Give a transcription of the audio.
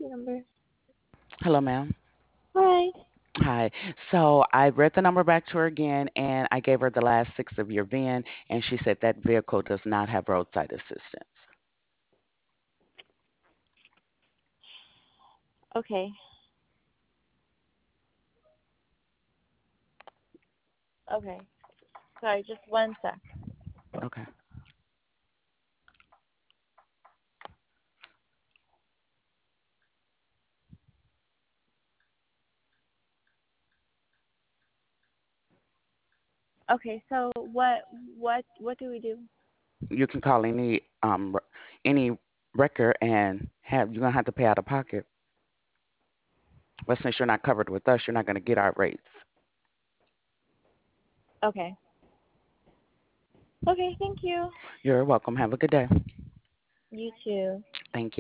policy number. Hello, ma'am. Hi. Hi. So I read the number back to her again, and I gave her the last six of your VIN, and she said that vehicle does not have roadside assistance. Okay. Okay. Sorry, just one sec. Okay. Okay, so what do we do? You can call any wrecker and have you're gonna have to pay out of pocket. But since you're not covered with us, you're not gonna get our rates. Okay. Okay, thank you. You're welcome. Have a good day. You too. Thank you.